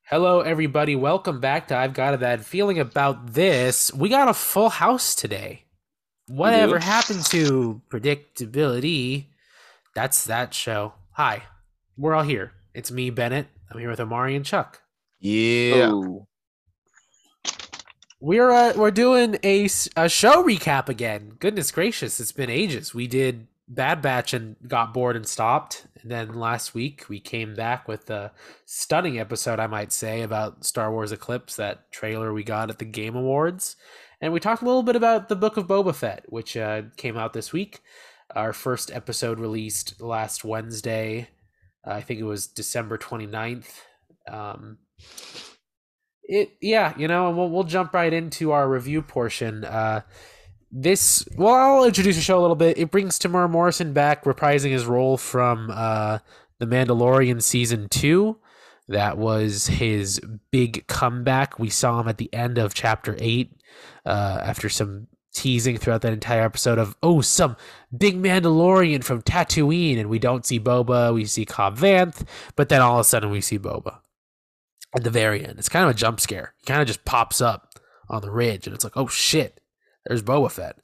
Hello, everybody. Welcome back to I've Got a Bad Feeling About This. We got a full house today. We Whatever do. happened to predictability? That's that show. Hi, we're all here. It's me, Bennett. I'm here with Amari and Chuck. Yeah. Oh, We're doing a show recap again. Goodness gracious, it's been ages. We did Bad Batch and got bored and stopped. And then last week we came back with a stunning episode, I might say, about Star Wars Eclipse, that trailer we got at the Game Awards. And we talked a little bit about the Book of Boba Fett, which came out this week. Our first episode released last Wednesday. I think it was December 29th. Um, and we'll jump right into our review portion. I'll introduce the show a little bit. It brings Tamara Morrison back, reprising his role from The Mandalorian season 2. That was his big comeback. We saw him at the end of chapter 8 after some teasing throughout that entire episode of, some big Mandalorian from Tatooine, and we don't see Boba, we see Cobb Vanth, but then all of a sudden we see Boba at the very end. It's kind of a jump scare. He kind of just pops up on the ridge, and it's like, oh shit, there's Boba Fett.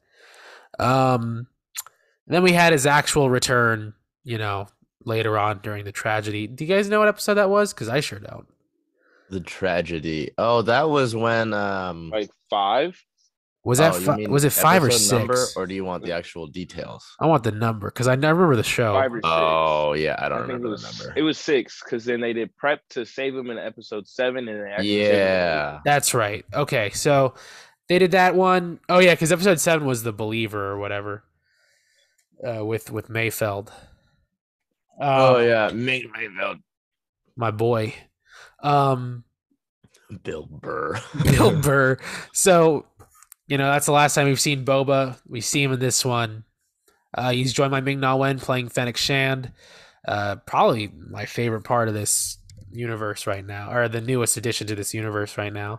Then we had his actual return, later on during the tragedy. Do you guys know what episode that was? Because I sure don't. The tragedy. Oh, that was when like five. Was that you mean was it five or episode number, six? or do you want the actual details? I want the number because I never remember the show. Five or six. Oh yeah, I don't I think remember the number. it was six because then they did prep to save him in episode 7, and they actually saved him. Yeah. That's right. Okay, so they did that one. Oh yeah, because episode 7 was the Believer or whatever, with Mayfeld. Oh yeah, Mayfeld. My boy. Um, Bill Burr. Bill Burr. So, that's the last time we've seen Boba. We see him in this one. He's joined by Ming-Na Wen playing Fennec Shand. Probably my favorite part of this universe right now, or the newest addition to this universe right now.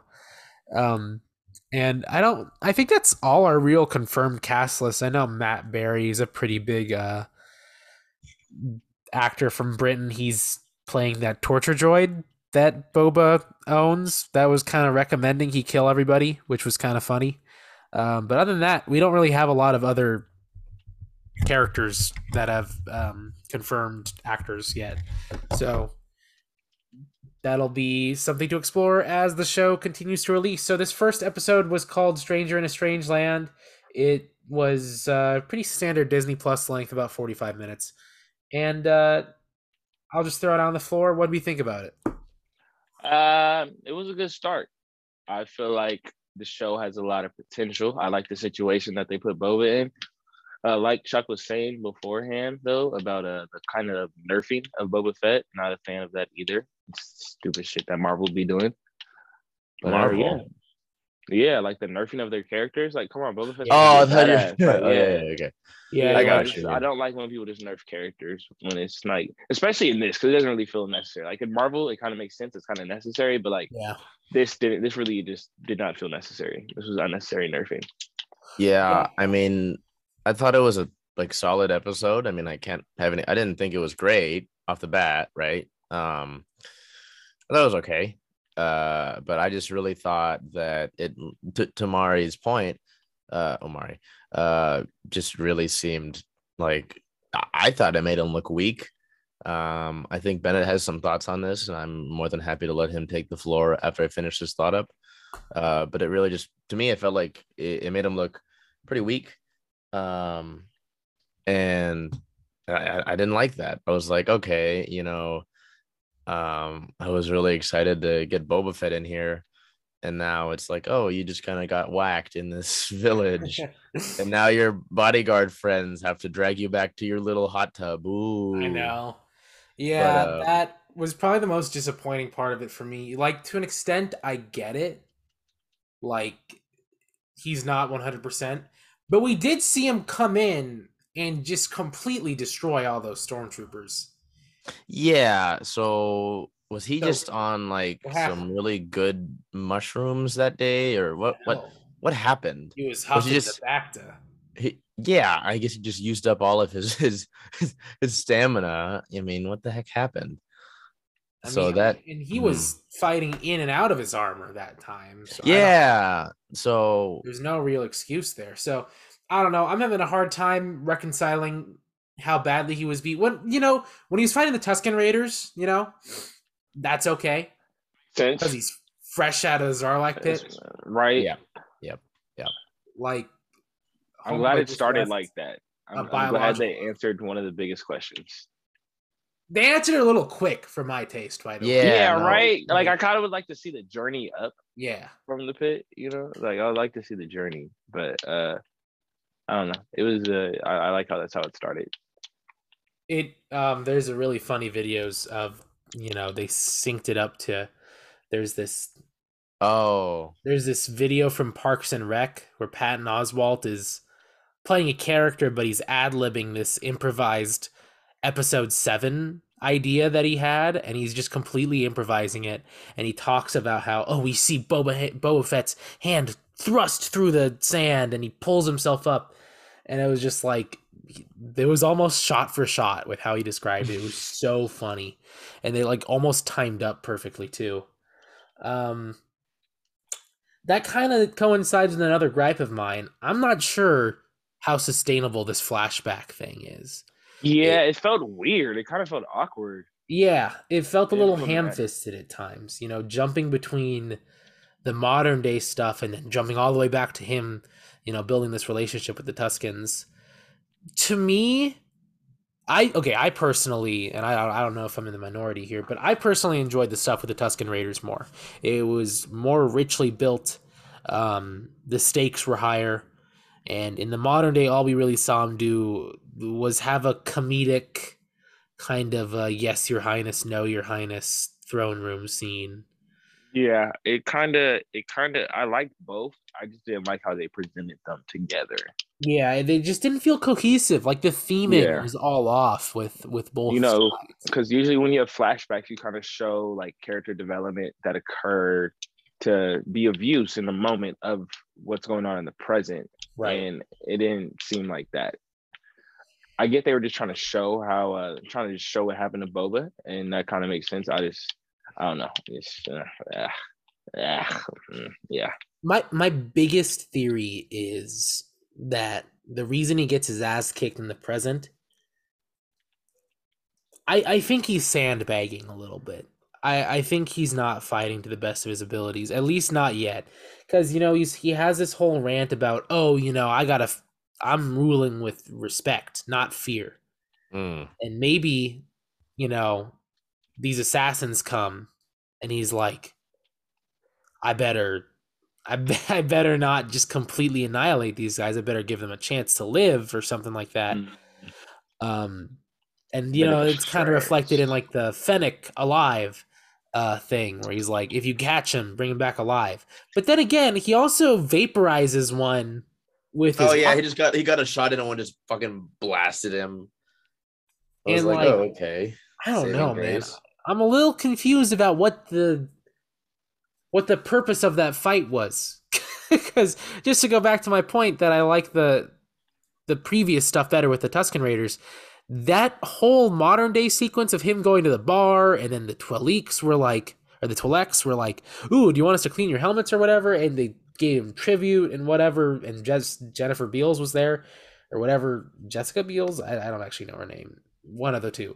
And I think that's all our real confirmed cast list. I know Matt Berry is a pretty big actor from Britain. He's playing that torture droid that Boba owns. That was kind of recommending he kill everybody, which was kind of funny. But other than that, we don't really have a lot of other characters that have confirmed actors yet. So that'll be something to explore as the show continues to release. So this first episode was called Stranger in a Strange Land. It was pretty standard Disney Plus length, about 45 minutes. And I'll just throw it on the floor. What do we think about it? It was a good start. I feel like the show has a lot of potential. I like the situation that they put Boba in. Like Chuck was saying beforehand, though, about the kind of nerfing of Boba Fett. Not a fan of that either. It's stupid shit that Marvel be doing. But Marvel. yeah, like the nerfing of their characters. Like, come on, Boba Fett. Oh, I thought badass. you. Like, Oh, yeah, okay. Yeah, I got you. I don't like when people just nerf characters when it's like, especially in this, because it doesn't really feel necessary. Like in Marvel, it kind of makes sense. It's kind of necessary, but like yeah. this didn't. This really just did not feel necessary. This was unnecessary nerfing. Yeah, I mean, I thought it was a solid episode. I mean, I didn't think it was great off the bat, right? I thought it was okay. But I just really thought that to Mari's point, Omari, just really seemed like I thought it made him look weak. I think Bennett has some thoughts on this, and I'm more than happy to let him take the floor after I finish this thought up. But it really just, to me, it felt like it made him look pretty weak. And I didn't like that. I was like, okay, I was really excited to get Boba Fett in here. And now it's like, oh, you just kind of got whacked in this village. And now your bodyguard friends have to drag you back to your little hot tub. Ooh. I know. Yeah, But, that was probably the most disappointing part of it for me. Like, to an extent, I get it. Like, he's not 100%. But we did see him come in and just completely destroy all those stormtroopers. Yeah. So was he So, just on like what some happened? really good mushrooms that day, or what? No. What happened? He was Was he huffing the just? Bacta. Yeah, I guess he just used up all of his stamina. I mean, what the heck happened? I So mean, that and he was fighting in and out of his armor that time. So yeah. So there's no real excuse there. So I don't know. I'm having a hard time reconciling how badly he was beat. When when he was fighting the Tusken Raiders, that's okay because Since he's fresh out of the Zarlak pit. right, yeah. Yep. Yep. Like, I'm glad homeboy it just started left like that. a I'm glad biological. they answered one of the biggest questions. They answered it a little quick for my taste, by the way. Yeah, Yeah, no. right. Like I kind of would like to see the journey up Yeah. from the pit. Like I would like to see the journey, but I don't know. It was I like how that's how it started. There's a really funny videos of they synced it up to there's this video from Parks and Rec where Patton Oswalt is playing a character, but he's ad-libbing this improvised episode 7 idea that he had, and he's just completely improvising it. And he talks about how, we see Boba Fett's hand thrust through the sand, and he pulls himself up. And it was just like, it was almost shot for shot with how he described it. It was so funny. And they like almost timed up perfectly too. That kind of coincides with another gripe of mine. I'm not sure how sustainable this flashback thing is. Yeah, it felt weird. It kind of felt awkward. Yeah, it felt a Yeah, little from ham-fisted at times, jumping between the modern day stuff and then jumping all the way back to him, building this relationship with the Tuskens. To me, I personally, and I don't know if I'm in the minority here, but I personally enjoyed the stuff with the Tusken Raiders more. It was more richly built. The stakes were higher. And in the modern day, all we really saw him do was have a comedic kind of yes, your highness, no, your highness throne room scene. Yeah, it kind of I liked both. I just didn't like how they presented them together. Yeah, they just didn't feel cohesive. Like the theming was all off with both. Because usually when you have flashbacks, you kind of show like character development that occurred to be of use in the moment of what's going on in the present. Right. And it didn't seem like that. I get they were just trying to show what happened to Boba, and that kind of makes sense. I don't know. Yeah. My biggest theory is that the reason he gets his ass kicked in the present, I think he's sandbagging a little bit. I think he's not fighting to the best of his abilities, at least not yet. Because, he has this whole rant about, I'm ruling with respect, not fear. And maybe, these assassins come and he's like, I better not just completely annihilate these guys. I better give them a chance to live or something like that. And, it's kind of reflected in like the Fennec alive thing where he's like, if you catch him, bring him back alive. But then again, he also vaporizes one with his he got a shot in and one just fucking blasted him. I was and like, oh, okay. I don't know, man. I'm a little confused about what the purpose of that fight was. Because just to go back to my point that I like the previous stuff better with the Tusken Raiders, that whole modern day sequence of him going to the bar and then the Twi'leks were like, ooh, do you want us to clean your helmets or whatever? And they gave him tribute and whatever. And Jennifer Beals was there or whatever. Jessica Beals? I don't actually know her name. One of the two.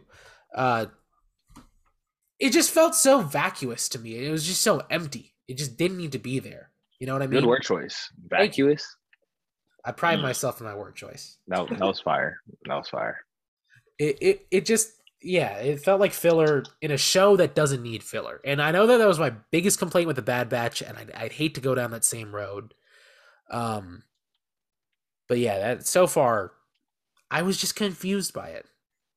It just felt so vacuous to me. It was just so empty. It just didn't need to be there. You know what I mean? Good word choice. Vacuous. I pride myself in my word choice. That was fire. That was fire. It just, it felt like filler in a show that doesn't need filler. And I know that was my biggest complaint with the Bad Batch, and I'd hate to go down that same road. But yeah, that so far, I was just confused by it.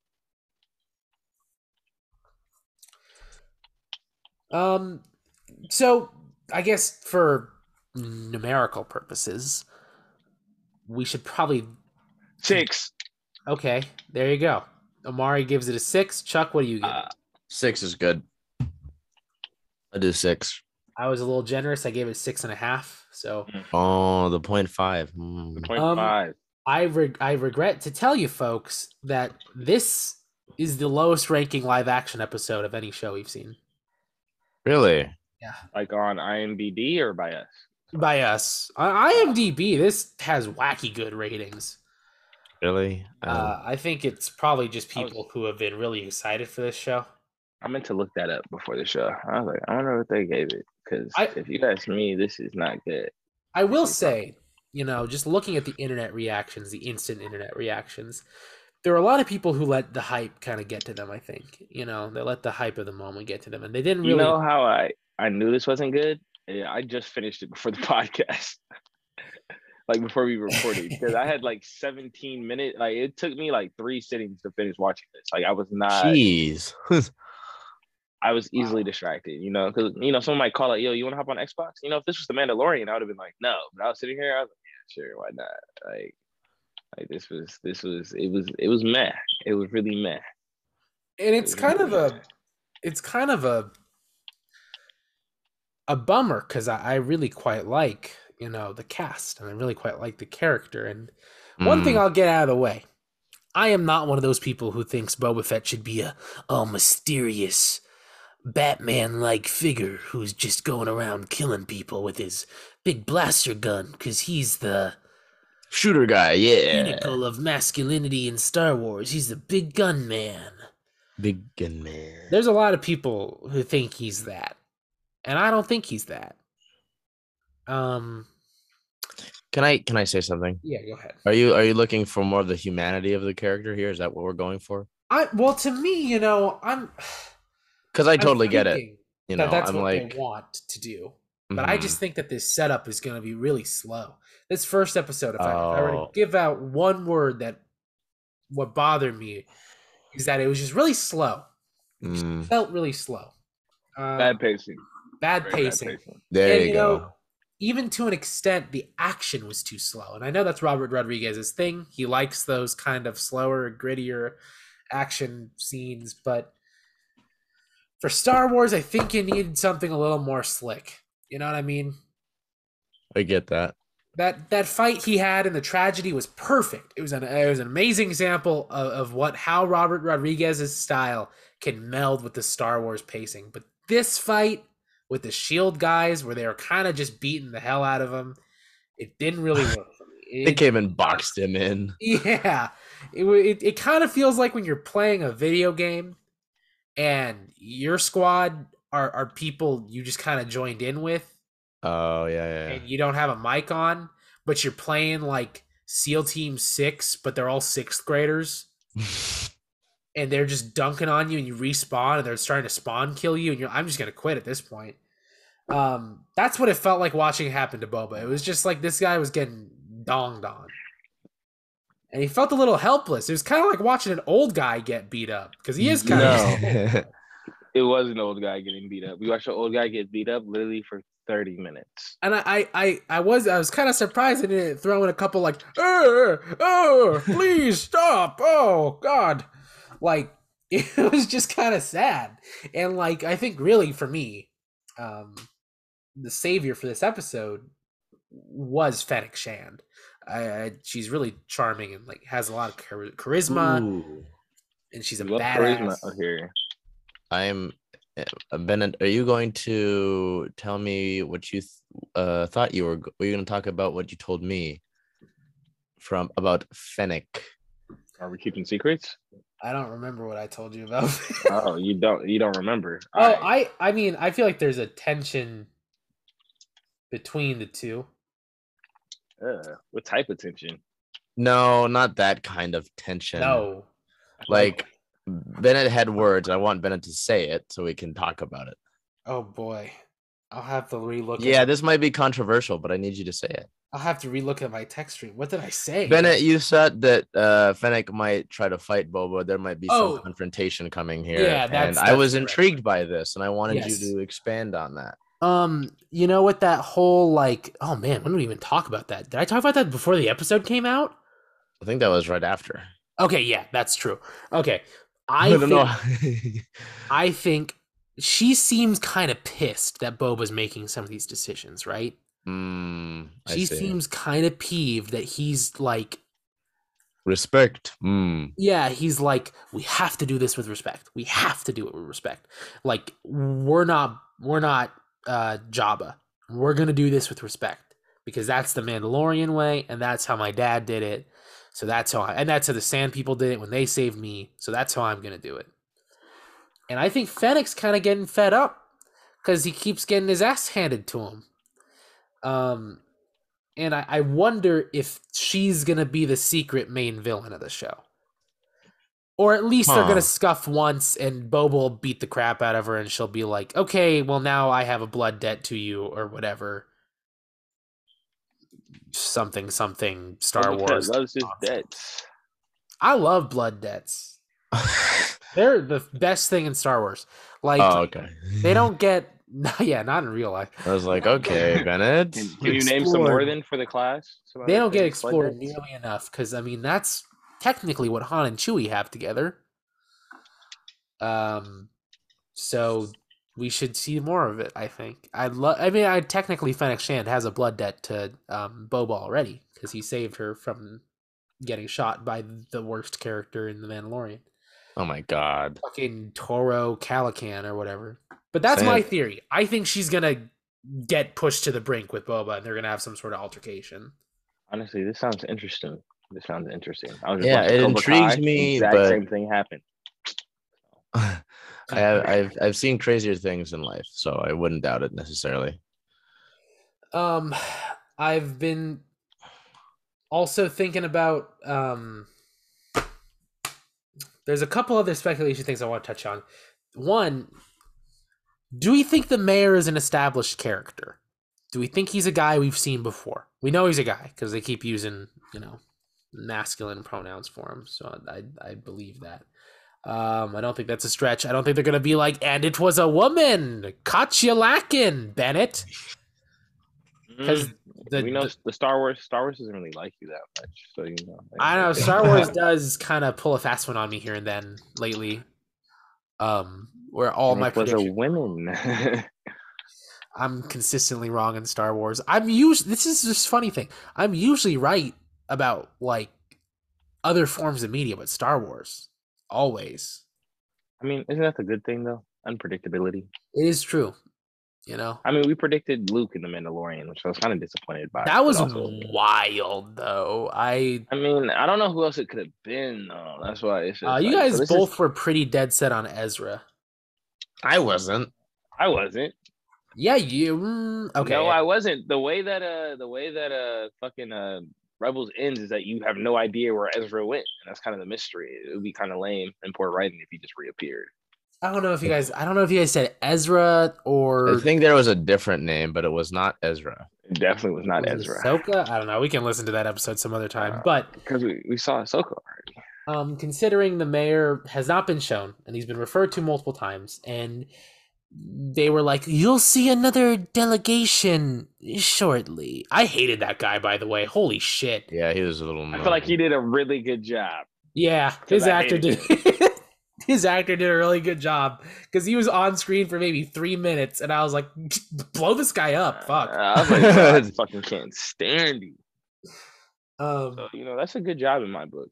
So I guess for numerical purposes, we should probably 6. Okay, there you go. Omari gives it a 6. Chuck, what do you give? 6 is good. I do 6. I was a little generous. I gave it 6.5. So. Oh, the 0.5. The 0.5. I regret to tell you folks that this is the lowest ranking live action episode of any show we've seen. Really? Yeah. Like on IMDb or by us? By us. On IMDb, this has wacky good ratings. Really? I think it's probably just I was people who have been really excited for this show. I meant to look that up before the show. I was like, I wonder what they gave it. Because I if you ask me, this is not good. I will This is not- say, just looking at the internet reactions, the instant internet reactions, there were a lot of people who let the hype kind of get to them, I think. They let the hype of the moment get to them, and they didn't You really. know how I knew this wasn't good? Yeah, I just finished it before the podcast. Like before we recorded. Because I had like 17 minutes. Like it took me like 3 sittings to finish watching this. Like Jeez. I was easily distracted, because someone might call it, yo, you want to hop on Xbox? If this was the Mandalorian, I would have been like, no. But I was sitting here, I was like, yeah, sure, why not? Like this was it was meh. It was really meh. And it's kind of a bummer because I really quite like the cast, and I really quite like the character. And one thing I'll get out of the way, I am not one of those people who thinks Boba Fett should be a mysterious Batman-like figure who's just going around killing people with his big blaster gun because he's the shooter guy, yeah. pinnacle of masculinity in Star Wars. He's the big gun man. Big gun man. There's a lot of people who think he's that, and I don't think he's that. Can I say something? Yeah, go ahead. Are you looking for more of the humanity of the character here? Is that what we're going for? Well, to me, I'm because I totally get it. That's I'm what like they want to do, but I just think that this setup is going to be really slow. This first episode, if I were to give out one word that what bothered me is that it was just really slow. It just felt really slow. Bad pacing. Bad pacing. There you go. Even to an extent, the action was too slow. And I know that's Robert Rodriguez's thing. He likes those kind of slower, grittier action scenes. But for Star Wars, I think you needed something a little more slick. You know what I mean? I get that. That fight he had in the tragedy was perfect. It was an amazing example of how Robert Rodriguez's style can meld with the Star Wars pacing. But this fight with the Shield guys, where they were kind of just beating the hell out of him, it didn't really work for me. They came and boxed him in. Yeah, it kind of feels like when you're playing a video game, and your squad are people you just kind of joined in with. Oh yeah. And you don't have a mic on, but you're playing like SEAL Team 6, but they're all 6th graders. And they're just dunking on you, and you respawn, and they're starting to spawn kill you, and I'm just gonna quit at this point. That's what it felt like watching it happen to Boba. It was just like this guy was getting donged on, and he felt a little helpless. It was kind of like watching an old guy get beat up because he is kind of. It was an old guy getting beat up. We watched an old guy get beat up literally for 30 minutes. And I was kind of surprised they didn't throw in a couple like, oh, please stop. Oh, God. Like, it was just kind of sad. And, like, I think really for me, the savior for this episode was Fennec Shand. She's really charming and, like, has a lot of charisma. Ooh. And she's a badass. Charisma here. Bennett, are you going to tell me what you thought you were you going to talk about what you told me about Fennec? Are we keeping secrets? I don't remember what I told you about. Oh, you don't remember. Oh, right. I mean, I feel like there's a tension between the two. What type of tension? No, not that kind of tension. No. Like Bennett had words. I want Bennett to say it so we can talk about it. Oh boy. I'll have to relook. Yeah, this might be controversial, but I need you to say it. I'll have to relook at my text stream. What did I say? Bennett, you said that Fennec might try to fight Boba. There might be some confrontation coming here. Yeah, and I was intrigued by this, and I wanted you to expand on that. You know what that whole oh man, when did we even talk about that? Did I talk about that before the episode came out? I think that was right after. Okay, yeah, that's true. Okay. I think she seems kind of pissed that Boba's making some of these decisions, right? She seems kind of peeved that he's like respect. Yeah, he's like, we have to do this with respect. We have to do it with respect. Like we're not we're not Jabba. We're gonna do this with respect because that's the Mandalorian way, and that's how my dad did it. So that's and that's how the Sand People did it when they saved me. So that's how I'm gonna do it. And I think Fennec's kind of getting fed up because he keeps getting his ass handed to him. And I wonder if she's gonna be the secret main villain of the show. Or at least they're gonna scuff once and Boba will beat the crap out of her and she'll be like, okay, well now I have a blood debt to you or whatever. Something Star Wars. Loves his debts. I love blood debts. They're the best thing in Star Wars. Like, okay. They don't get, yeah, not in real life. I was like, okay, Bennett. Can you name some more then for the class? They don't get explored nearly enough because I mean that's technically what Han and Chewie have together. So we should see more of it. I think. Technically Fennec Shand has a blood debt to Boba already because he saved her from getting shot by the worst character in The Mandalorian. Oh my god. Fucking Toro Calican or whatever. But that's my theory. I think she's gonna get pushed to the brink with Boba and they're gonna have some sort of altercation. Honestly, this sounds interesting. It intrigues me, but same thing happened. I've seen crazier things in life, so I wouldn't doubt it necessarily. I've been also thinking about there's a couple other speculation things I want to touch on. One, do we think the mayor is an established character? Do we think he's a guy we've seen before? We know he's a guy because they keep using, masculine pronouns for him. So I believe that. I don't think that's a stretch. I don't think they're going to be like, and it was a woman. Caught you lacking, Bennett. Because we know the Star Wars doesn't really like you that much. So, I know Star Wars does kind of pull a fast one on me here and then lately. Where all my predictions are women. I'm consistently wrong in Star Wars. This is just a funny thing. I'm usually right about like other forms of media, but Star Wars always. I mean, isn't that the good thing though? Unpredictability. It is true. I mean, we predicted Luke in The Mandalorian, which I was kind of disappointed by. That was wild, though. I mean, I don't know who else it could have been, though. That's why it's just you guys both were pretty dead set on Ezra. I wasn't. Yeah, you. Okay. No, I wasn't. The way that fucking Rebels ends is that you have no idea where Ezra went, and that's kind of the mystery. It would be kind of lame and poor writing if he just reappeared. I don't know if you guys said Ezra or. I think there was a different name, but it was not Ezra. It definitely was not Ezra. Ahsoka? I don't know. We can listen to that episode some other time, but because we saw Ahsoka already. Considering the mayor has not been shown and he's been referred to multiple times, and they were like, "You'll see another delegation shortly." I hated that guy, by the way. Holy shit! Yeah, he was a little. I feel like he did a really good job. Yeah, his actor did. His actor did a really good job because he was on screen for maybe 3 minutes, and I was like, "Blow this guy up!" Fuck. I was like, I fucking can't stand you. So, that's a good job in my book.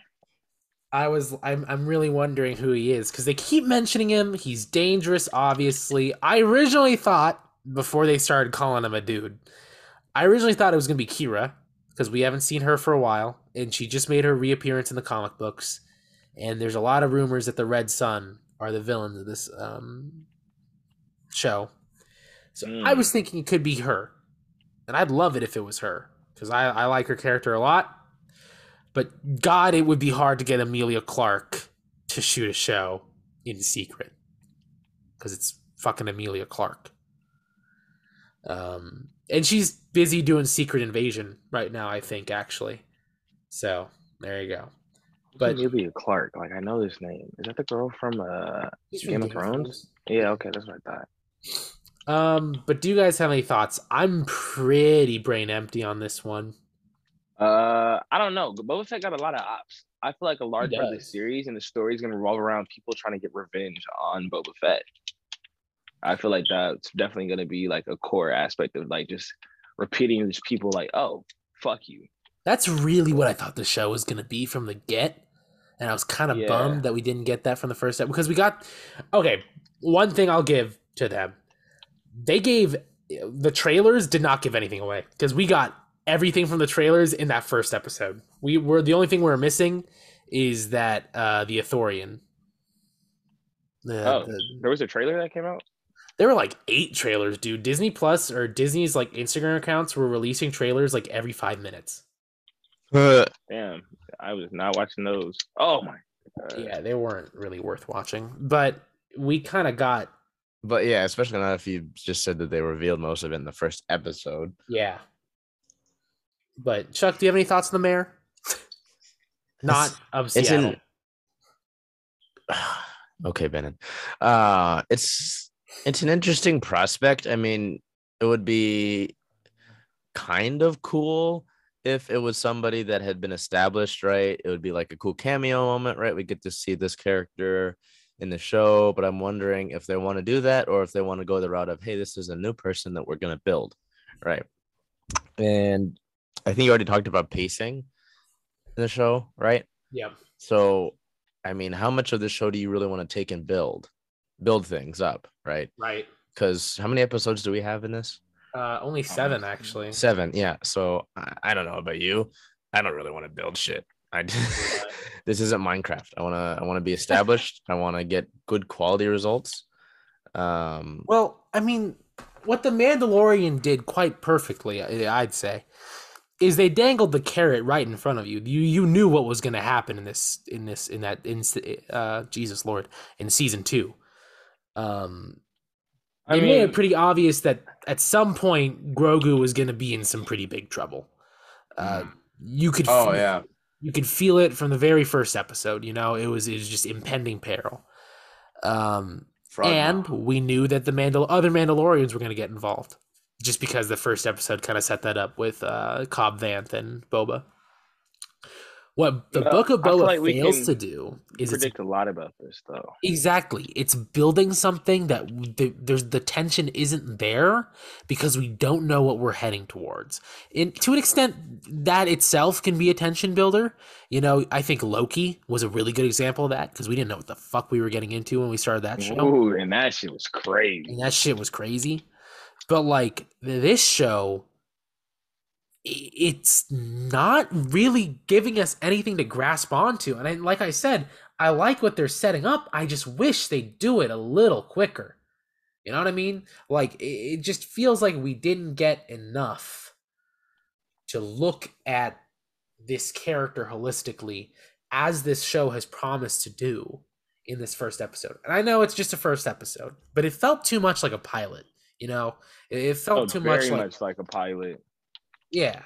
I'm really wondering who he is because they keep mentioning him. He's dangerous, obviously. I originally thought before they started calling him a dude, I originally thought it was gonna be Kira because we haven't seen her for a while, and she just made her reappearance in the comic books. And there's a lot of rumors that the Red Sun are the villains of this show. So I was thinking it could be her. And I'd love it if it was her. Because I like her character a lot. But God, it would be hard to get Emilia Clarke to shoot a show in secret. Because it's fucking Emilia Clarke. And she's busy doing Secret Invasion right now, I think, actually. So, there you go. But Emilia Clarke, like I know this name. Is that the girl from Game of Thrones? Yeah, okay, that's what I thought. But do you guys have any thoughts? I'm pretty brain empty on this one. I don't know. Boba Fett got a lot of ops. I feel like a large part of the series and the story is going to revolve around people trying to get revenge on Boba Fett. I feel like that's definitely going to be like a core aspect of like just repeating these people like, oh, fuck you. That's really what I thought the show was going to be from the get. And I was kind of bummed that we didn't get that from the first episode because we got... Okay, one thing I'll give to them. the trailers did not give anything away because we got everything from the trailers in that first episode. The only thing we were missing is that the Ithorian. There was a trailer that came out. There were like 8 trailers, dude. Disney Plus or Disney's like Instagram accounts were releasing trailers like every 5 minutes. Damn, I was not watching those. Oh my God. Yeah, they weren't really worth watching, but we kind of got. But yeah, especially not if you just said that they revealed most of it in the first episode. Yeah. But Chuck, do you have any thoughts on the mayor? Not of Seattle. Okay, Bennett. It's an interesting prospect. I mean, it would be kind of cool if it was somebody that had been established, right? It would be like a cool cameo moment, right? We get to see this character in the show, but I'm wondering if they want to do that or if they want to go the route of, hey, this is a new person that we're going to build, right? And I think you already talked about pacing in the show, right? Yeah. So, I mean, how much of this show do you really want to take and build things up, right? Right. Because how many episodes do we have in this? Only 7, actually. 7, yeah. So I don't know about you. I don't really want to build shit. This isn't Minecraft. I want to be established. I want to get good quality results. Well, I mean, what the Mandalorian did quite perfectly, I'd say, is they dangled the carrot right in front of you. You knew what was going to happen in Jesus Lord, in season 2. They made it pretty obvious that at some point Grogu was going to be in some pretty big trouble. You could you could feel it from the very first episode. You know, it was just impending peril. And we knew that the other Mandalorians were going to get involved, just because the first episode kind of set that up with Cobb Vanth and Boba. What the Book of Boba fails to do is predict a lot about this, though. Exactly. It's building something that the tension isn't there because we don't know what we're heading towards. To an extent, that itself can be a tension builder. You know, I think Loki was a really good example of that because we didn't know what the fuck we were getting into when we started that show. Ooh, and that shit was crazy. But like this show, it's not really giving us anything to grasp onto. And like I said, I like what they're setting up. I just wish they'd do it a little quicker. You know what I mean? Like, it just feels like we didn't get enough to look at this character holistically as this show has promised to do in this first episode. And I know it's just a first episode, but it felt too much like a pilot. You know, it felt too much like a pilot. Yeah.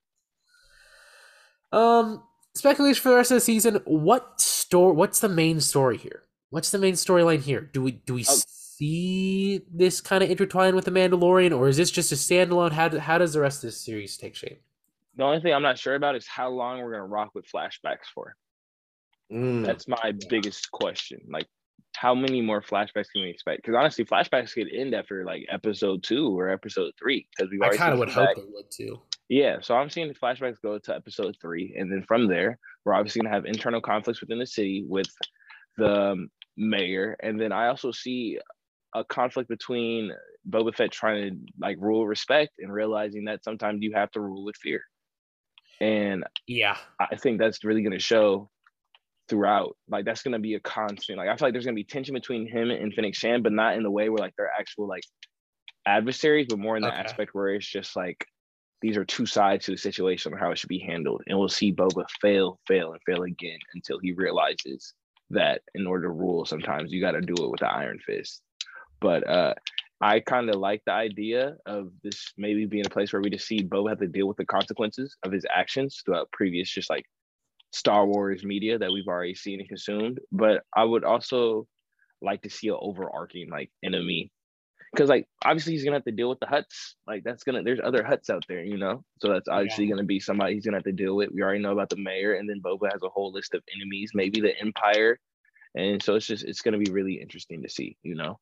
Speculation for the rest of the season. What's the main story here? What's the main storyline here? Do we see this kind of intertwine with the Mandalorian, or is this just a standalone? How does the rest of this series take shape? The only thing I'm not sure about is how long we're gonna rock with flashbacks for. That's my biggest question. Like, how many more flashbacks can we expect? Because honestly, flashbacks could end after like episode 2 or episode 3. Because I kind of would hope they would too. Yeah, so I'm seeing the flashbacks go to episode 3, and then from there, we're obviously gonna have internal conflicts within the city with the mayor, and then I also see a conflict between Boba Fett trying to like rule respect and realizing that sometimes you have to rule with fear. And yeah, I think that's really gonna show throughout. Like, that's gonna be a constant. Like, I feel like there's gonna be tension between him and Fennec Shand, but not in the way where like they're actual like adversaries, but more in the aspect where it's just like these are two sides to the situation of how it should be handled. And we'll see Boba fail again until he realizes that in order to rule, sometimes you got to do it with the iron fist. But I kind of like the idea of this maybe being a place where we just see Boba have to deal with the consequences of his actions throughout previous just like Star Wars media that we've already seen and consumed. But I would also like to see an overarching like enemy, because like obviously he's gonna have to deal with the Hutts. Like there's other Hutts out there, you know, so that's obviously gonna be somebody he's gonna have to deal with. We already know about the mayor, and then Boba has a whole list of enemies, maybe the Empire, and so it's gonna be really interesting to see, you know.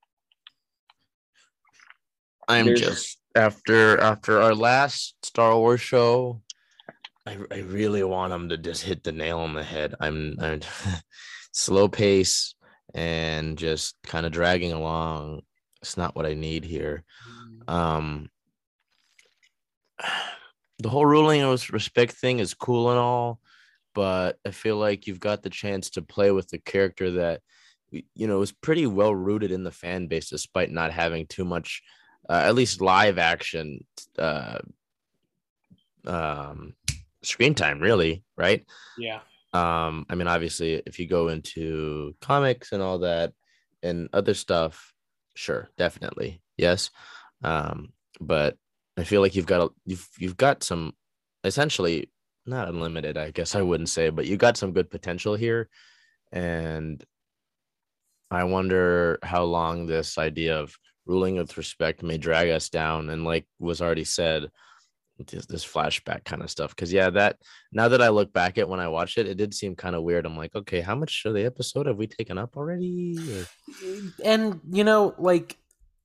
Just after our last Star Wars show, I really want him to just hit the nail on the head. I'm slow pace and just kind of dragging along. It's not what I need here. Um, the whole ruling of respect thing is cool and all, but I feel like you've got the chance to play with the character that is pretty well rooted in the fan base, despite not having too much, at least live action, uh, um, screen time, really, right? Yeah. I mean, obviously, if you go into comics and all that and other stuff, sure, definitely, yes. But I feel like you've got some, essentially, not unlimited, I guess I wouldn't say, but you got some good potential here, and I wonder how long this idea of ruling with respect may drag us down. And like was already said, this flashback kind of stuff. Because yeah, that now that I look back at when I watched it, it did seem kind of weird. I'm like, okay, how much of the episode have we taken up already? Or... And like,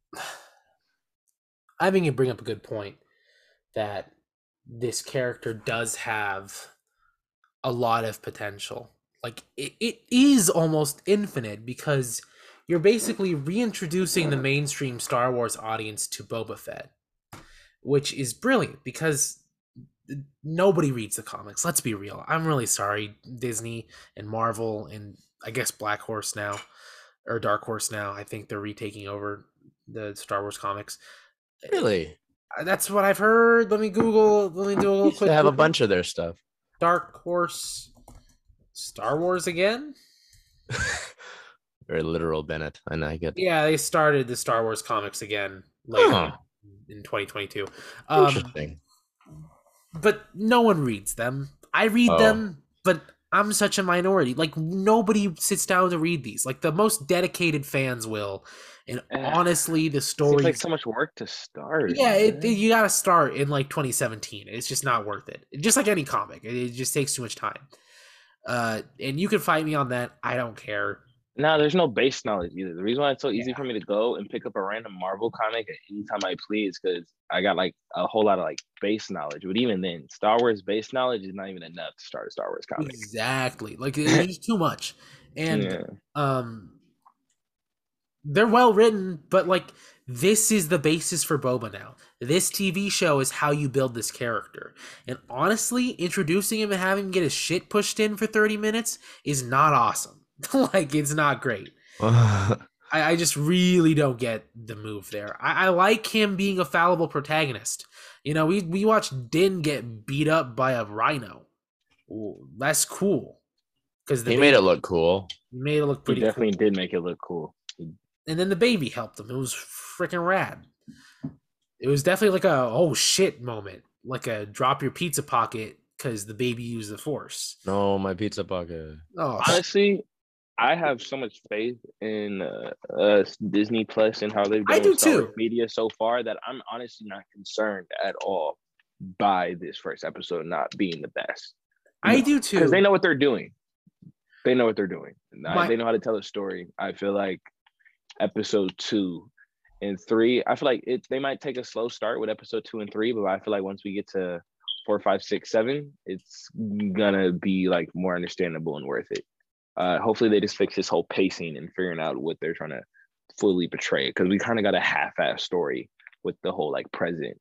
I think you bring up a good point that this character does have a lot of potential. Like it is almost infinite because you're basically reintroducing the mainstream Star Wars audience to Boba Fett, which is brilliant because nobody reads the comics. Let's be real. I'm really sorry, Disney and Marvel, and I guess Black Horse now or Dark Horse now. I think they're retaking over the Star Wars comics. Really? That's what I've heard. Let me Google. Let me do a little Used quick. to have a Google. bunch of their stuff. Dark Horse, Star Wars again. Very literal, Bennett. And I get. Yeah, they started the Star Wars comics again later in 2022. Interesting. But no one reads them. I read them, but I'm such a minority. Like nobody sits down to read these. Like the most dedicated fans will. And honestly, the story seems like so much work to start. Yeah, you gotta start in like 2017. It's just not worth it. Just like any comic, it just takes too much time. And you can fight me on that. I don't care. No, there's no base knowledge either. The reason why it's so easy for me to go and pick up a random Marvel comic at any time I please because I got like a whole lot of like base knowledge. But even then, Star Wars base knowledge is not even enough to start a Star Wars comic. Exactly. Like it's too much. And they're well written, but like this is the basis for Boba now. This TV show is how you build this character. And honestly, introducing him and having him get his shit pushed in for 30 minutes is not awesome. Like, it's not great. I just really don't get the move there. I like him being a fallible protagonist. We watched Din get beat up by a rhino. Ooh, that's cool. Because he made it look cool. He made it look pretty cool. He definitely did make it look cool. And then the baby helped him. It was freaking rad. It was definitely like a oh shit moment. Like a drop your pizza pocket because the baby used the force. No, my pizza pocket. Oh, honestly, I have so much faith in Disney Plus and how they've done with Star Wars media so far that I'm honestly not concerned at all by this first episode not being the best. I do too. Because they know what they're doing. They know what they're doing. They know how to tell a story. I feel like episode 2 and 3, I feel like they might take a slow start with episode 2 and 3, but I feel like once we get to 4, 5, 6, 7, it's gonna be like more understandable and worth it. Hopefully they just fix this whole pacing and figuring out what they're trying to fully portray, because we kind of got a half-ass story with the whole like present.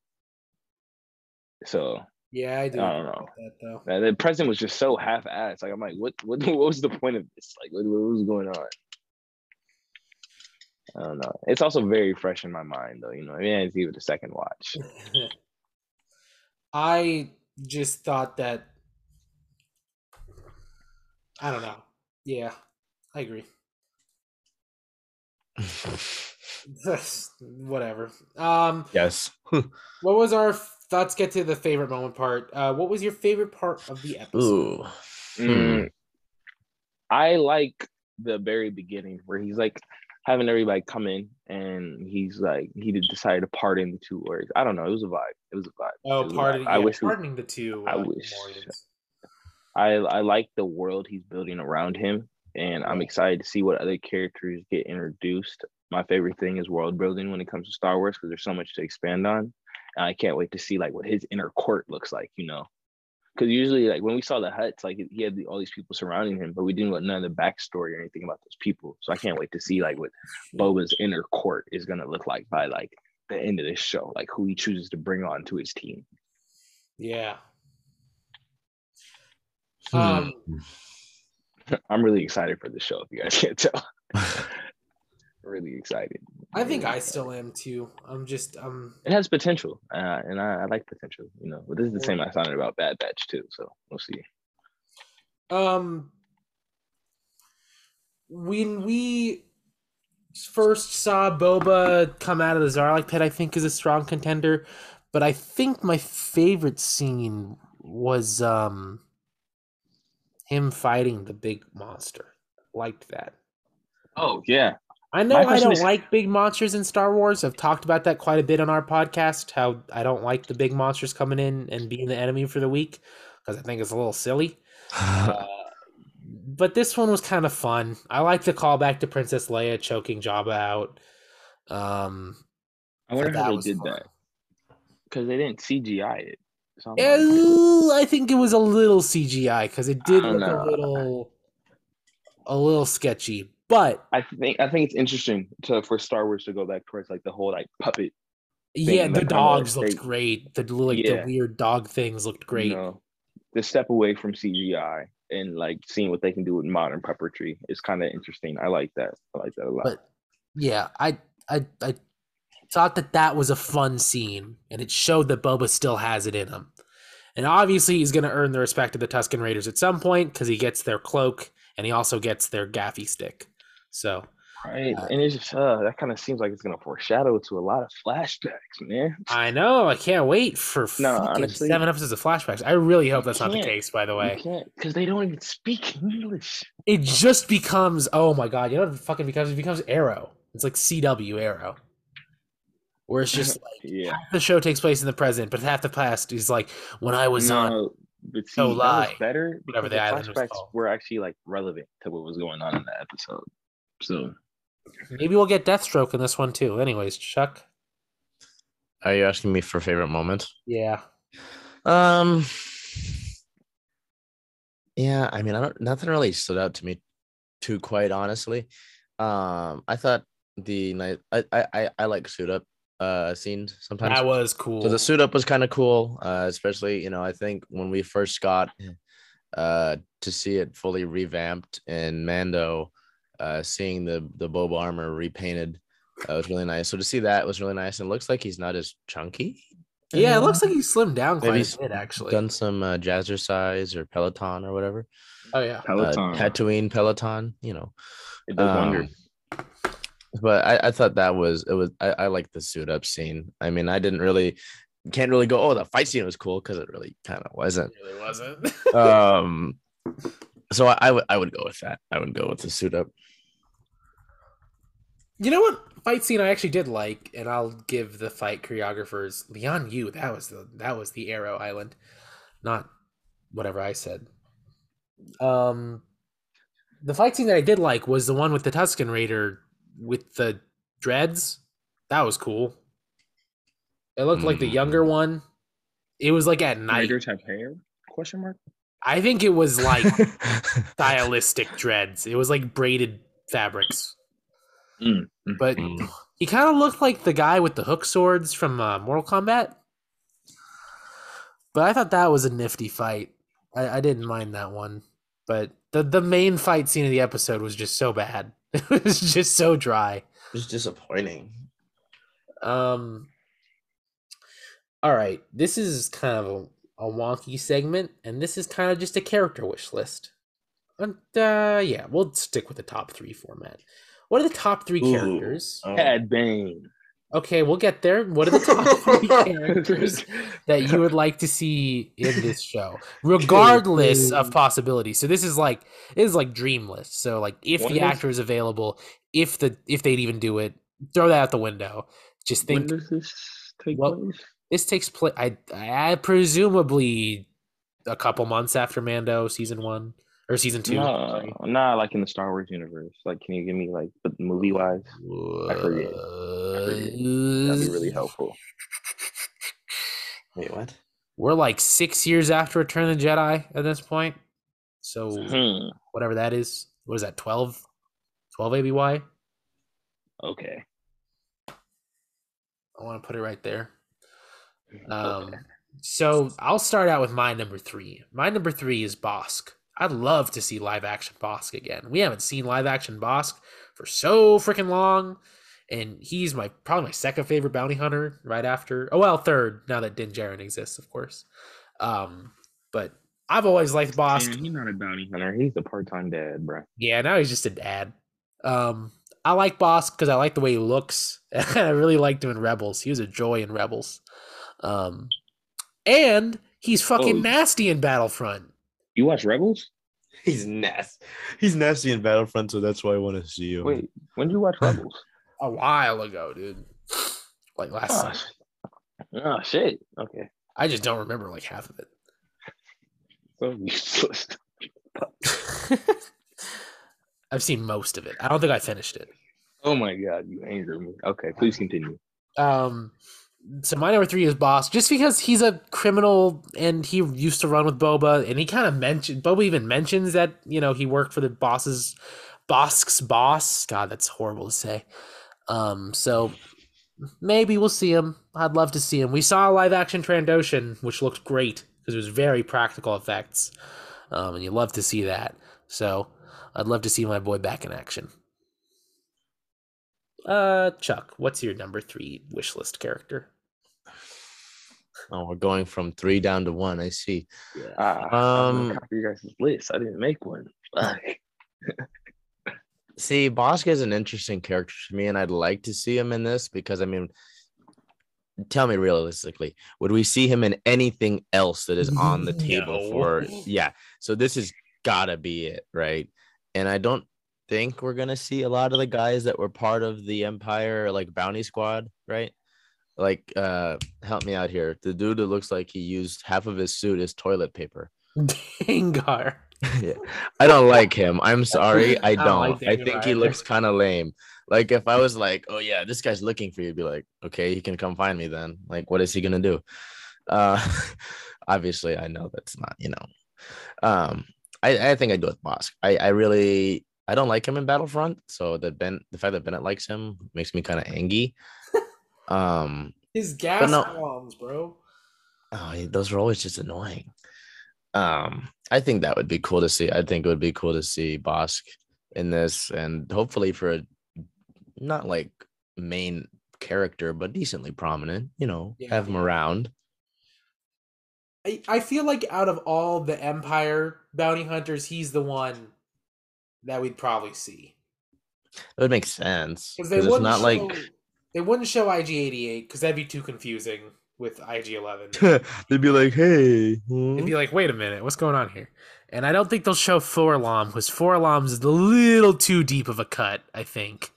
So yeah, I don't know. That, though. The present was just so half-assed. Like I'm like, what was the point of this? Like what was going on? I don't know. It's also very fresh in my mind, though. It's even a second watch. I just thought that. I don't know. Yeah, I agree. Whatever. Yes. What was our? Let's get to the favorite moment part. What was your favorite part of the episode? I like the very beginning where he's like having everybody come in and he's like he decided to pardon the two words. I don't know. It was a vibe. Oh, pardoning. I wish pardoning the two. I wish. I like the world he's building around him, and I'm excited to see what other characters get introduced. My favorite thing is world building when it comes to Star Wars because there's so much to expand on, and I can't wait to see like what his inner court looks like. Because usually, like when we saw the Huts, like he had all these people surrounding him, but we didn't know none of the backstory or anything about those people. So I can't wait to see like what Boba's inner court is gonna look like by like the end of this show, like who he chooses to bring on to his team. Yeah. Hmm. I'm really excited for the show. If you guys can't tell, really excited. I think I still am too. It has potential, and I like potential. You know, but this is the same I sounded about Bad Batch too. So we'll see. When we first saw Boba come out of the Zarlak pit, I think is a strong contender. But I think my favorite scene was him fighting the big monster. Liked that. Oh yeah, I know I don't like big monsters in Star Wars. I've talked about that quite a bit on our podcast, how I don't like the big monsters coming in and being the enemy for the week, because I think it's a little silly. But this one was kind of fun. I like the callback to Princess Leia choking Jabba out. I wonder how they did that, because they didn't CGI it. So I think it was a little CGI because it did look a little sketchy. But I think it's interesting for Star Wars to go back towards like the whole like puppet. Yeah, the dogs looked great. The weird dog things looked great. You know, the step away from CGI and like seeing what they can do with modern puppetry is kind of interesting. I like that. I like that a lot. But yeah, I thought that was a fun scene, and it showed that Boba still has it in him. And obviously, he's going to earn the respect of the Tusken Raiders at some point because he gets their cloak and he also gets their gaffy stick. So, right, and it's just that kind of seems like it's going to foreshadow to a lot of flashbacks, man. I know. I can't wait for honestly, 7 episodes of flashbacks. I really hope that's not the case. By the way, you can't because they don't even speak English. It just becomes my god. You know what it fucking becomes? It becomes Arrow. It's like CW Arrow. Where it's just like half the show takes place in the present, but half the past is like when I was on. But see, that was better because the flashbacks were actually like relevant to what was going on in the episode. So maybe we'll get Deathstroke in this one too. Anyways, Chuck, are you asking me for favorite moment? Yeah. Yeah. I mean, nothing really stood out to me, too. Quite honestly, I thought I like suit up scenes sometimes. That was cool. So the suit up was kind of cool, especially I think when we first got to see it fully revamped in Mando, seeing the Boba armor repainted was really nice. So to see that was really nice, and it looks like he's not as chunky. Yeah, it looks like he slimmed down quite a bit. Actually, done some jazzercise or Peloton or whatever. Oh yeah, Peloton, Tatooine Peloton. It does wonders. But I thought I liked the suit up scene. I mean, can't really go, oh, the fight scene was cool, because it really kind of wasn't. It really wasn't. So I would go with that. I would go with the suit up. You know what fight scene I actually did like, and I'll give the fight choreographers Lian Yu. That was the Arrow Island, not whatever I said. The fight scene that I did like was the one with the Tusken Raider with the dreads. That was cool. It looked like the younger one. It was like at night. Raiders have hair? Question mark. I think it was like stylistic dreads. It was like braided fabrics. But he kind of looked like the guy with the hook swords from Mortal Kombat. But I thought that was a nifty fight. I didn't mind that one. But the main fight scene of the episode was just so bad. It was just so dry. It was disappointing. All right. This is kind of a wonky segment, and this is kind of just a character wish list. And yeah, we'll stick with the top 3 format. What are the top 3 characters? Cad Bane. Okay, we'll get there. What are the top 3 characters that you would like to see in this show, regardless of possibility? So this is like dream list. So like if the actor is available, if they'd even do it, throw that out the window. Just think. When does this take place? This takes place. I presumably a couple months after Mando season 1 or season 2. Nah, like in the Star Wars universe. Like, can you give me like the movie wise? I forget. That'd be really helpful. Wait, what? We're like 6 years after Return of the Jedi at this point. So whatever that is. What is that, 12? 12 ABY? Okay. I want to put it right there. Okay. So I'll start out with my number 3. My number 3 is Bosk. I'd love to see live action Bosk again. We haven't seen live action Bosk for so freaking long, and he's probably my second favorite bounty hunter, right after. Oh well, third now that Din Djarin exists, of course. But I've always liked Bosk. Man, he's not a bounty hunter. He's a part-time dad, bro. Yeah, now he's just a dad. I like Bosk because I like the way he looks. I really liked him in Rebels. He was a joy in Rebels. And he's fucking nasty in Battlefront. You watch Rebels? He's nasty. He's nasty in Battlefront, so that's why I want to see him. Wait, when did you watch Rebels? A while ago, dude. Like last summer. Oh shit. Okay. I just don't remember like half of it. So useless. I've seen most of it. I don't think I finished it. Oh my god, you anger me. Okay, please continue. So my number 3 is Bosk, just because he's a criminal and he used to run with Boba, and he kind of Boba even mentions that, you know, he worked for the Bosk's boss. God, that's horrible to say. So maybe we'll see him. I'd love to see him. We saw a live action Trandoshan, which looked great because it was very practical effects, and you love to see that. So I'd love to see my boy back in action. Chuck, what's your number 3 wish list character? Oh, we're going from 3 down to 1. I see. Yeah. I'm gonna copy your guys' list. I didn't make one. Fuck. See, Bosk is an interesting character to me, and I'd like to see him in this because, I mean, tell me realistically, would we see him in anything else that is on the table for? Yeah. So this has gotta be it, right? And I don't think we're gonna see a lot of the guys that were part of the Empire, like Bounty Squad, right? Like, help me out here. The dude that looks like he used half of his suit as toilet paper. Dengar. Yeah. I don't like him. I'm sorry. I don't. Like I think he looks kind of lame. Like, if I was like, oh yeah, this guy's looking for you, be like, okay, he can come find me then. Like, what is he gonna do? Obviously, I know that's not, you know. I think I do with Bosk. I don't like him in Battlefront, so the fact that Bennett likes him makes me kind of angry. His gas bombs, bro. Oh, those are always just annoying. I think that would be cool to see. I think it would be cool to see Bosk in this, and hopefully for a not like main character, but decently prominent. You know, have him around. I feel like out of all the Empire bounty hunters, he's the one that we'd probably see. It would make sense because they wouldn't show IG-88 because that'd be too confusing with IG-11. They'd be like, "Hey," they'd be like, "Wait a minute, what's going on here?" And I don't think they'll show 4-LOM because 4-LOM is a little too deep of a cut, I think.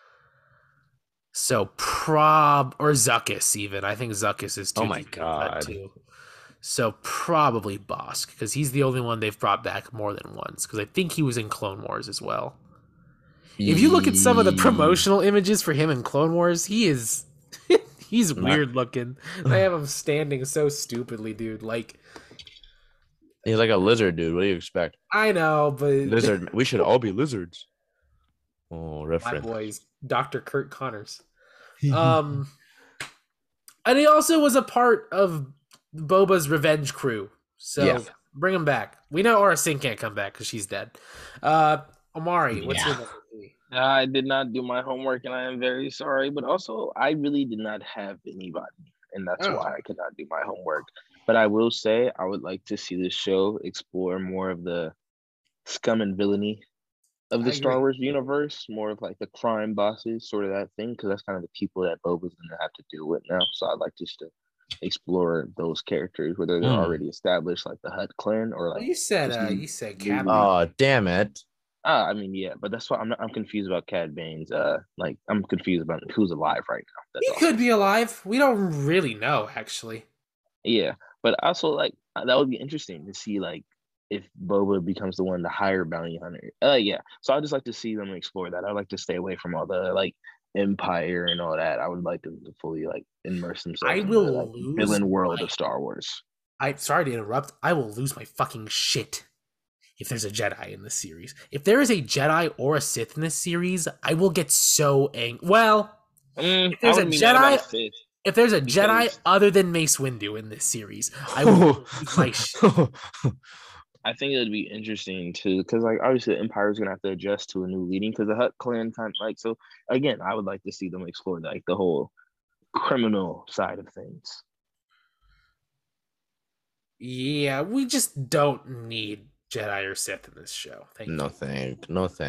So or Zuckuss even. I think Zuckuss is too deep of a cut too. So probably Bosk because he's the only one they've brought back more than once because I think he was in Clone Wars as well. If you look at some of the promotional images for him in Clone Wars, he's weird looking. They have him standing so stupidly, dude. Like he's like a lizard, dude. What do you expect? I know, but lizard. We should all be lizards. Oh, reference. My boys, Dr. Kurt Connors. And he also was a part of Boba's revenge crew. So bring him back. We know Aurra Sing can't come back because she's dead. Omari, what's your number 3? I did not do my homework, and I am very sorry. But also, I really did not have anybody, and that's why I could not do my homework. But I will say, I would like to see this show explore more of the scum and villainy of the Star Wars universe, more of like the crime bosses, sort of that thing, because that's kind of the people that Boba's going to have to deal with now. So I'd like just to explore those characters, whether they're already established, like the Hutt clan, or like you said Cad. Oh, damn it! I mean, yeah, but that's why I'm confused about Cad Bane's. Like I'm confused about who's alive right now. He could be alive. We don't really know, actually. Yeah, but also like that would be interesting to see like if Boba becomes the one to hire bounty hunter. Yeah, so I just like to see them explore that. I like to stay away from all the like Empire and all that. I would like them to fully like immerse themselves in the villain world of Star Wars. I sorry to interrupt. I will lose my fucking shit if there's a Jedi in this series. If there is a Jedi or a Sith in this series, I will get so angry. Well, if there's a Jedi, if there's a Jedi other than Mace Windu in this series, I will lose my shit. I think it would be interesting too, because like obviously the Empire is gonna have to adjust to a new leading because the Hutt clan kind of like so. Again, I would like to see them explore like the whole criminal side of things. Yeah, we just don't need Jedi or Sith in this show. Thank you. No thank.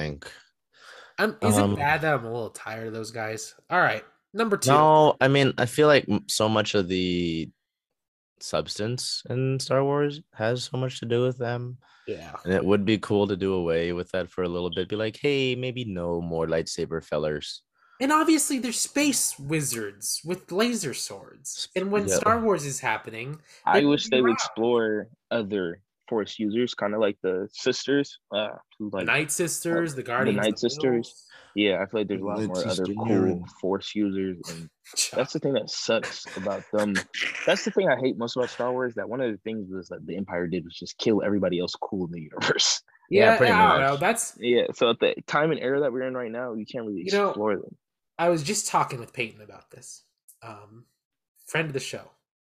Is it bad that I'm a little tired of those guys? All right, number 2. No, I mean, I feel like so much of the substance in Star Wars has so much to do with them. Yeah. And it would be cool to do away with that for a little bit. Be like, hey, maybe no more lightsaber fellers. And obviously, they're space wizards with laser swords. And when Star Wars is happening, I wish they would explore other Force users, kind of like the sisters, who like the Night Sisters, the Guardians, the Night Sisters. Yeah, I feel like there's a lot more other cool Force users, and that's the thing that sucks about them. That's the thing I hate most about Star Wars. That one of the things was that the Empire did was just kill everybody else cool in the universe. Yeah, pretty much. I don't know. That's So at the time and era that we're in right now, you can't really explore them. I was just talking with Peyton about this. Friend of the show.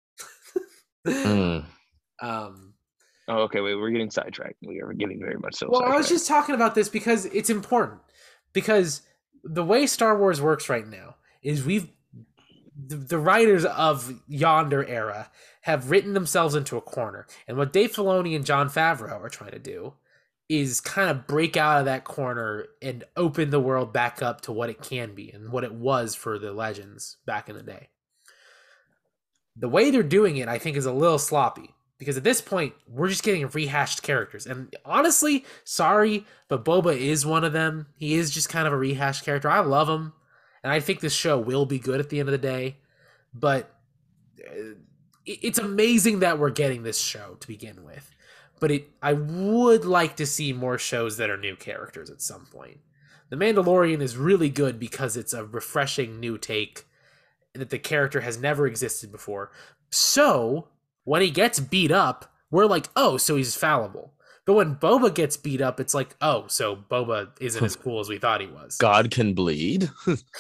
Oh, okay. Wait, we're getting sidetracked. We are getting very much so. Well, I was just talking about this because it's important. Because the way Star Wars works right now is the writers of yonder era have written themselves into a corner, and what Dave Filoni and Jon Favreau are trying to do is kind of break out of that corner and open the world back up to what it can be and what it was for the Legends back in the day. The way they're doing it, I think, is a little sloppy. Because at this point, we're just getting rehashed characters. And honestly, sorry, but Boba is one of them. He is just kind of a rehashed character. I love him. And I think this show will be good at the end of the day. But it's amazing that we're getting this show to begin with. But I would like to see more shows that are new characters at some point. The Mandalorian is really good because it's a refreshing new take that the character has never existed before. So when he gets beat up, we're like, oh, so he's fallible. But when Boba gets beat up, it's like, oh, so Boba isn't as cool as we thought he was. God can bleed?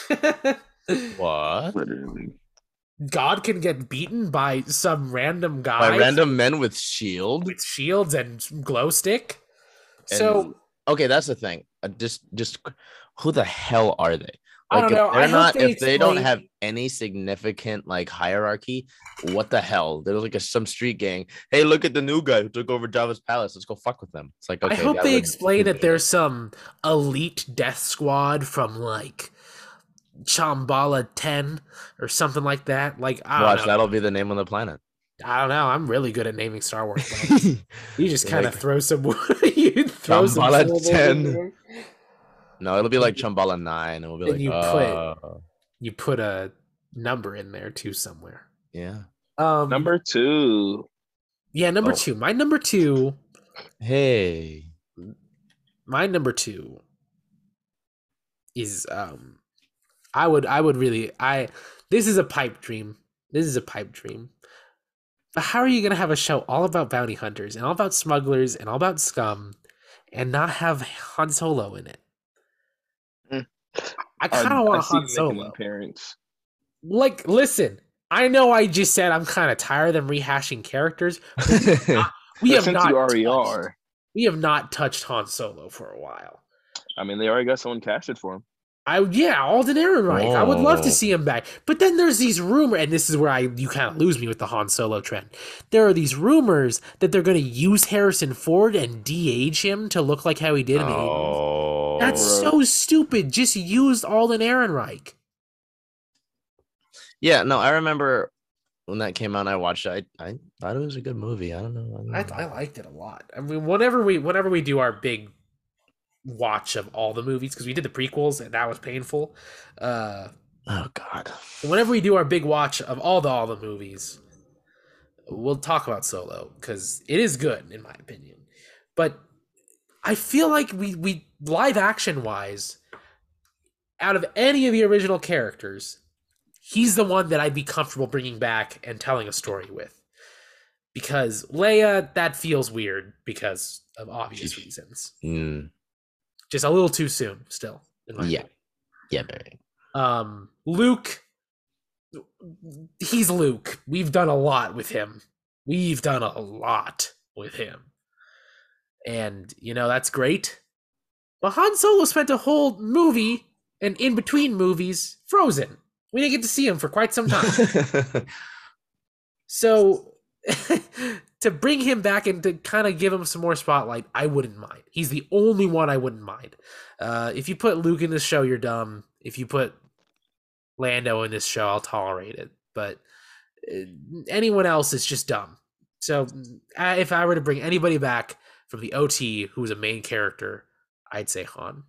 What? Literally. God can get beaten by some random guy. By random men with shield? With shields and glow stick? So... Okay, that's the thing. Just who the hell are they? Like, I don't know. If they don't have any significant like hierarchy, what the hell? There's like some street gang. Hey, look at the new guy who took over Jabba's palace. Let's go fuck with them. It's like, okay. I hope they explain that there's some elite death squad from like Chambala 10 or something like that. Like, I don't know. That'll be the name of the planet. I don't know. I'm really good at naming Star Wars planets. You just kind of throw some. You throw Chambala 10. No, it'll be like Chambala 9, and we'll be like, you put a number in there too somewhere. Yeah. Number 2. Yeah, number 2. My number 2. Hey. My number 2 is I would really this is a pipe dream. This is a pipe dream. But how are you gonna have a show all about bounty hunters and all about smugglers and all about scum and not have Han Solo in it? I kind of want Han Solo. Like, listen, I know I just said I'm kind of tired of them rehashing characters. We have not touched Han Solo for a while. I mean, they already got someone casted for him. Alden Ehrenreich. I would love to see him back. But then there's these rumors, and this is where you kind of lose me with the Han Solo trend. There are these rumors that they're going to use Harrison Ford and de-age him to look like how he did in the 80s. That's so stupid. Just used Alden Ehrenreich. Yeah, no, I remember when that came out and I watched it. I thought it was a good movie. I don't know. I liked it a lot. I mean, whenever we do our big watch of all the movies, because we did the prequels and that was painful. Oh God! Whenever we do our big watch of all the movies, we'll talk about Solo because it is good in my opinion. But I feel like we live action wise, out of any of the original characters, he's the one that I'd be comfortable bringing back and telling a story with. because Leia, that feels weird because of obvious reasons. Just a little too soon still, in my opinion. Yeah, very. Luke, he's Luke. We've done a lot with him. And, that's great. But Han Solo spent a whole movie and in between movies frozen. We didn't get to see him for quite some time. So to bring him back and to kind of give him some more spotlight, I wouldn't mind. He's the only one I wouldn't mind. If you put Luke in this show, you're dumb. If you put Lando in this show, I'll tolerate it. But anyone else is just dumb. So if I were to bring anybody back from the OT who's a main character, I'd say Han.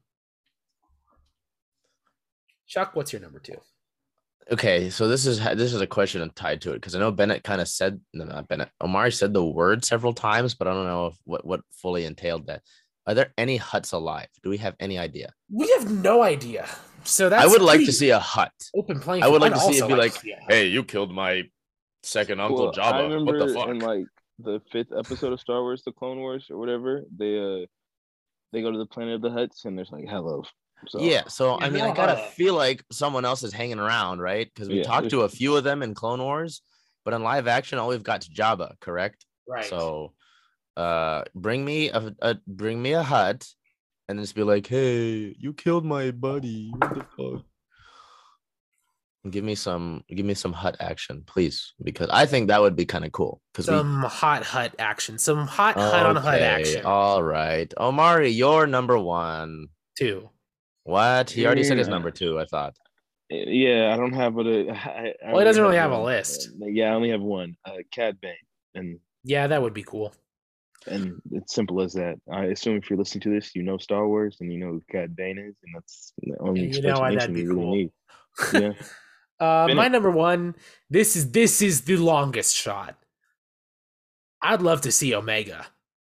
Chuck, what's your number 2? Okay, so this is a question tied to it because I know Bennett kind of said, no, not Bennett. Omari said the word several times, but I don't know what fully entailed that. Are there any Hutts alive? Do we have any idea? We have no idea. So that's I would like to see a Hutt. Open playing. I would like to see it be like, hey, you killed my second uncle Jabba. I remember what the fuck? In like the 5th episode of Star Wars: The Clone Wars or whatever, they go to the planet of the Hutts and there's like hello. So, I mean, I gotta feel like someone else is hanging around, right? Because we talked to a few of them in Clone Wars, but in live action, all we've got is Jabba, correct? Right. So, bring me a Hutt, and just be like, hey, you killed my buddy. What the fuck? Give me some Hutt action, please, because I think that would be kind of cool. Some hot Hutt action, some hot Hutt on Hutt action. All right, Omari, you're number 1. 2. What? He already said his number 2, I thought. Yeah, I don't have he doesn't really have a list. I only have one. Cad Bane, and yeah, that would be cool. And it's simple as that. I assume if you're listening to this, you know Star Wars and you know who Cad Bane is, and that's the only explanation you really need. Yeah. My number 1. This is the longest shot. I'd love to see Omega.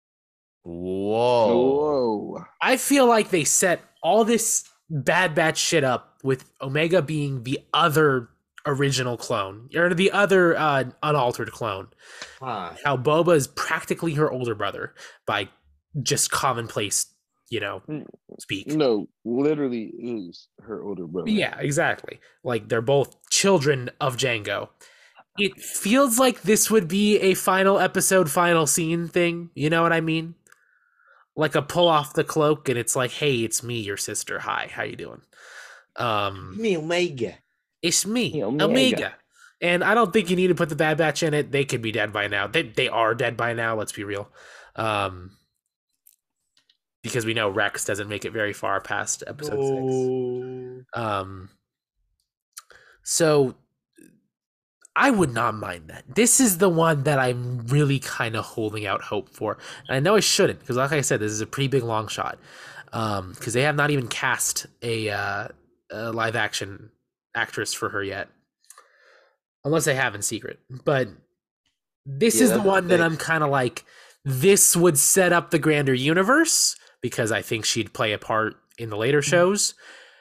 Whoa. I feel like they set all this Bad Batch shit up with Omega being the other original clone, or the other unaltered clone. How Boba is practically her older brother by just commonplace, speak. No, literally is her older brother. Yeah, exactly. Like they're both children of Jango. It feels like this would be a final episode, final scene thing. You know what I mean? Like a pull off the cloak and it's like, hey, it's me, your sister. Hi, how you doing? Me, Omega. It's me, Omega. And I don't think you need to put the Bad Batch in it. They could be dead by now. They are dead by now, let's be real. Because we know Rex doesn't make it very far past episode 6. So I would not mind that. This is the one that I'm really kind of holding out hope for. And I know I shouldn't, because like I said, this is a pretty big long shot. Because they have not even cast a live action actress for her yet. Unless they have in secret. But this is the one that I'm kind of like, this would set up the grander universe, because I think she'd play a part in the later shows.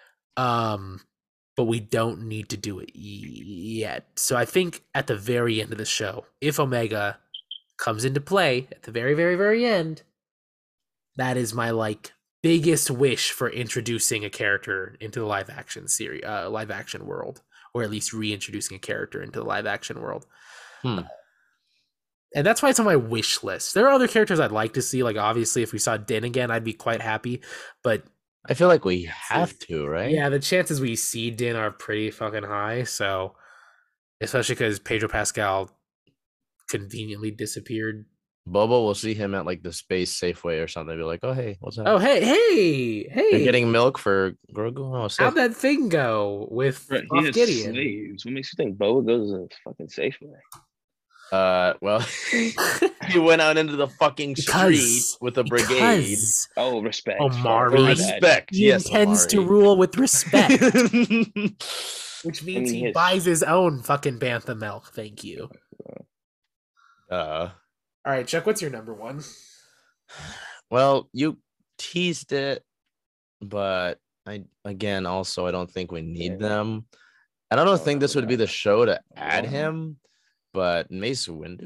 But we don't need to do it yet. So I think at the very end of the show, if Omega comes into play at the very, very, very end, that is my biggest wish for introducing a character into the live action series, live action world, or at least reintroducing a character into the live action world. And that's why it's on my wish list. There are other characters I'd like to see. Like obviously, if we saw Din again, I'd be quite happy. But I feel like we have to, right? Yeah, the chances we see Din are pretty fucking high. So, especially because Pedro Pascal conveniently disappeared. Boba will see him at the Space Safeway or something. Be like, oh, hey, what's up? Oh, hey. You're getting milk for Grogu? Oh, how'd that thing go with Moff Gideon? Slaves. What makes you think Boba goes to fucking Safeway? Well, he went out into the fucking street with a brigade. Oh, respect. Omari. Respect. He intends to rule with respect. Which means he buys his own fucking bantha milk. Thank you. All right, Chuck, what's your number 1? Well, you teased it, but I don't think we need them. And I don't think this would be the show to add him. But Mace Windu,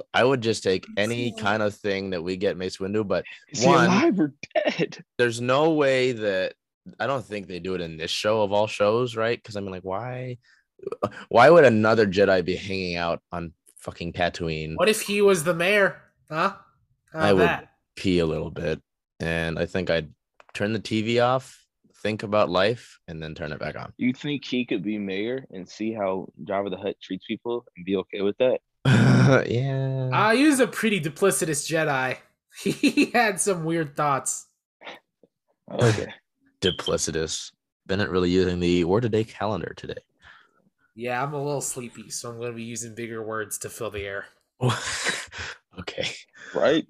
I would just take any kind of thing that we get Mace Windu, but Is he alive or dead? there's no way that I don't think they do it in this show of all shows, right? Because I mean, like, why would another Jedi be hanging out on fucking Tatooine? What if he was the mayor? Huh? I would pee a little bit, and I think I'd turn the TV off, think about life, and then turn it back on. You think he could be mayor and see how Jabba the Hutt treats people and be okay with that? Yeah. He was a pretty duplicitous Jedi. He had some weird thoughts. Okay. Duplicitous. Bennett really using the word of day calendar today. Yeah, I'm a little sleepy, so I'm going to be using bigger words to fill the air. Okay. Right?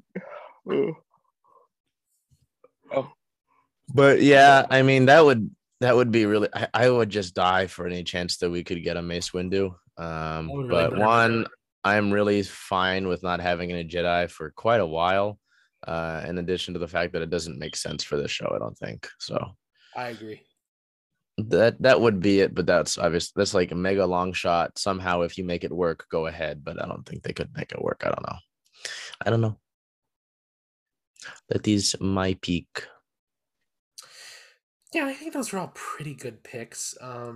Oh. But yeah, I mean that would be really I would just die for any chance that we could get a Mace Windu. But one, I'm really fine with not having a Jedi for quite a while. In addition to the fact that it doesn't make sense for this show, I don't think. So I agree. That would be it, but that's obvious. That's like a mega long shot. Somehow, if you make it work, go ahead. But I don't think they could make it work. I don't know. That is my peak. Yeah, I think those were all pretty good picks.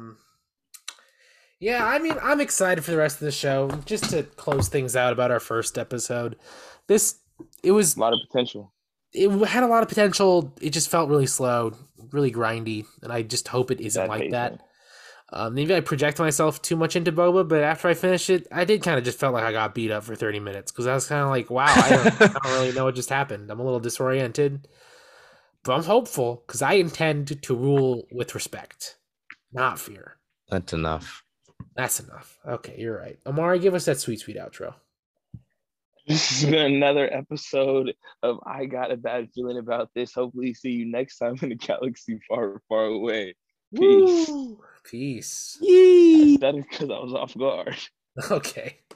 Yeah, I mean, I'm excited for the rest of the show. Just to close things out about our first episode, it was a lot of potential. It had a lot of potential. It just felt really slow, really grindy, and I just hope it isn't like that. Maybe I project myself too much into Boba, but after I finished it, I did kind of just felt like I got beat up for 30 minutes because I was kind of like, wow, I don't really know what just happened. I'm a little disoriented, but I'm hopeful because I intend to rule with respect, not fear. That's enough. That's enough. Okay, you're right. Amari, give us that sweet, sweet outro. This has been another episode of I Got a Bad Feeling About This. Hopefully see you next time in a galaxy far, far away. Peace. Woo! Peace. I said it because I was off guard. Okay.